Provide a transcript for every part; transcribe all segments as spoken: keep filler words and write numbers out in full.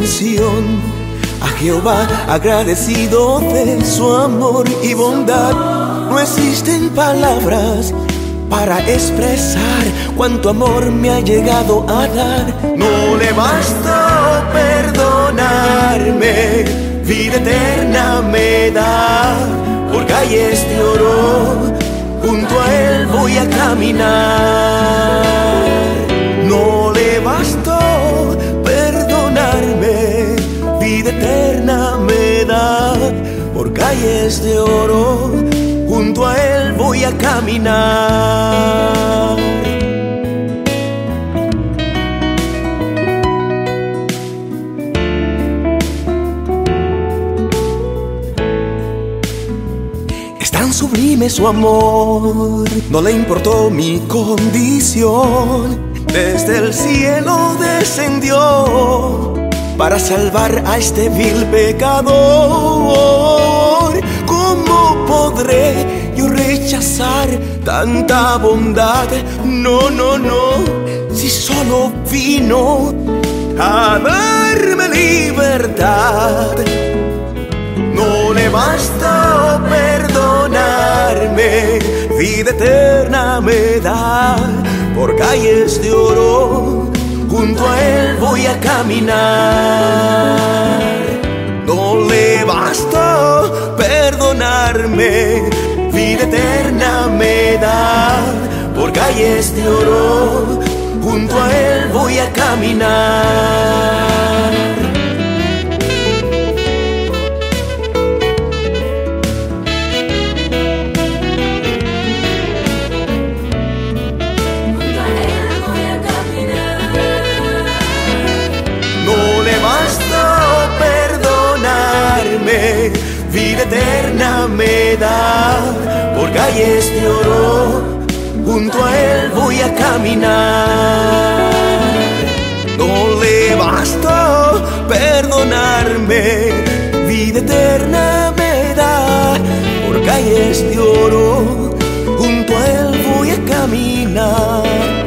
canción a Jehová, agradecido de su amor y bondad. No existen palabras para expresar cuánto amor me ha llegado a dar. No le basta perdonarme, vida eterna me da. Por calles de oro, junto a él voy a caminar. No le bastó perdonarme, vida eterna me da. Por calles de oro, junto a él voy a caminar. Es tan sublime su amor, no le importó mi condición. Desde el cielo descendió para salvar a este vil pecador. ¿Cómo podré yo rechazar tanta bondad? No, no, no, si solo vino a darme libertad. No le basta perdonarme, vida eterna me da. Por calles de oro, junto a él voy a caminar. No le basta perdonarme, vida eterna me da. Por calles de oro, junto a él voy a caminar. Vida eterna me da. Por calles de oro, junto a él voy a caminar. No le basta perdonarme, vida eterna me da. Por calles de oro, junto a él voy a caminar.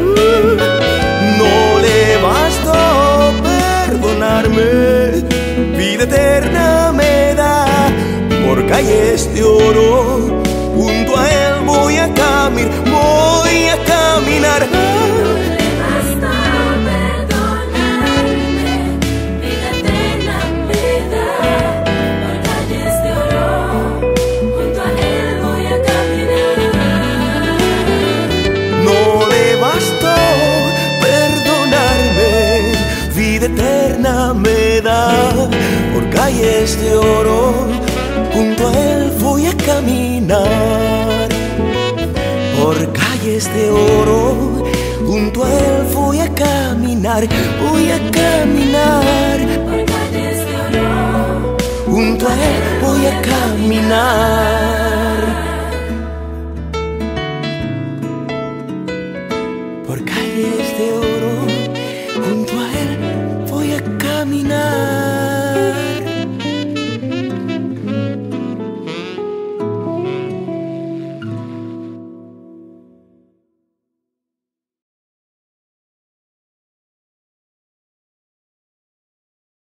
No le basta perdonarme, vida eterna me da. Por calles de oro, junto a él voy a caminar, voy a caminar. No le basta perdonarme, vida eterna me da. Por calles de oro, junto a él voy a caminar. No le basta perdonarme, vida eterna me da. Por calles de oro, junto a él voy a caminar. Por calles de oro, junto a él voy a caminar. Voy a caminar. Por calles de oro, Junto a él voy a caminar.